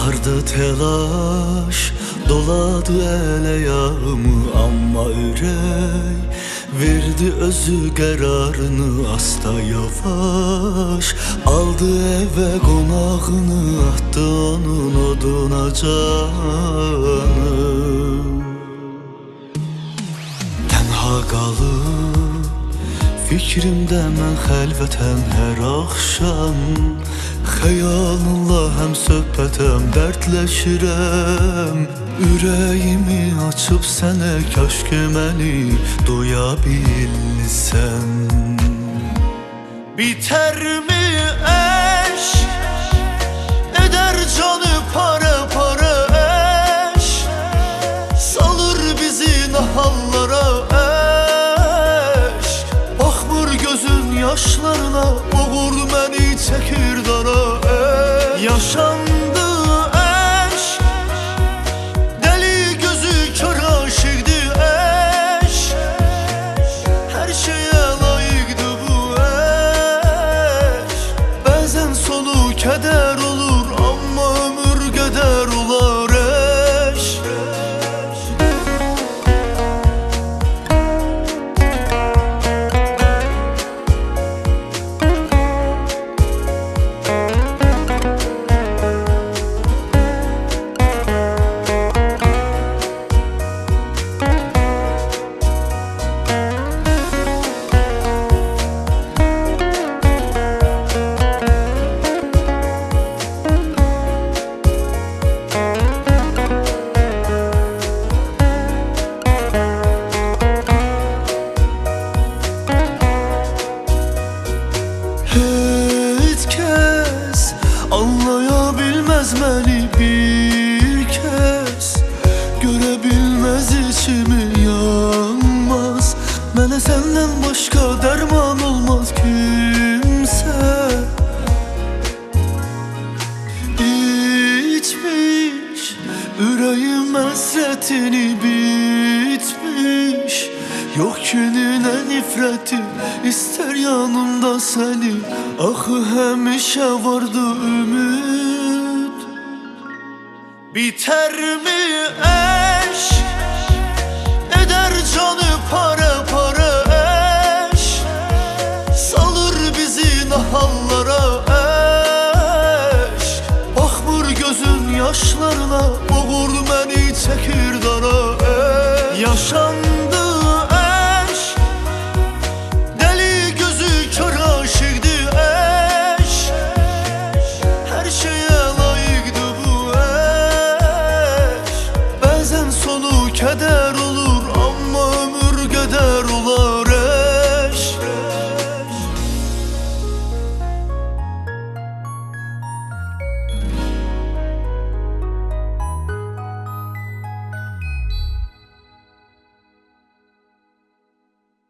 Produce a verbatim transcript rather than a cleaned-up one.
Sardı telaş, doladı eləyamı, amma ürək verdi özü qərarını, asta yavaş aldı evə qonağını, atdı onun oduna canı. Tənha qalıb fikrimdə mən xəlvətən hər axşam, xəyalınla həm söhbətəm dərdləşirəm. Ürəyimi açıb sənə, kaş ki məni doya bilsən. Bitermi eşk, eder canı para para eşk, salır bizi nahallara eşk. Baxmır gözün yaşlarına, boğur məni çəkir dara eşk. Yaşandı eşk, deli gözü kör aşıqdı eşk, her şeye layıqdı bu eşk. Bəzən sonu kədər olur, amma ömür qədər olar eşk. Heç kəs anlaya bilməz məni, bir kəs görə bilməz içimi yanmaz. Mənə səndən başqa dərman olmaz kimsə. İçmiş ürəyim həsrətini, bitmiş yok gününe nifreti, ister yanımda seni. Axı həmişə vardı ümid. Bitermi eşk, eder canı para para eşk, salır bizi nahallara eşk. Baxmır gözün yaşlarına, boğur məni çəkir dara eşk. Yaşandı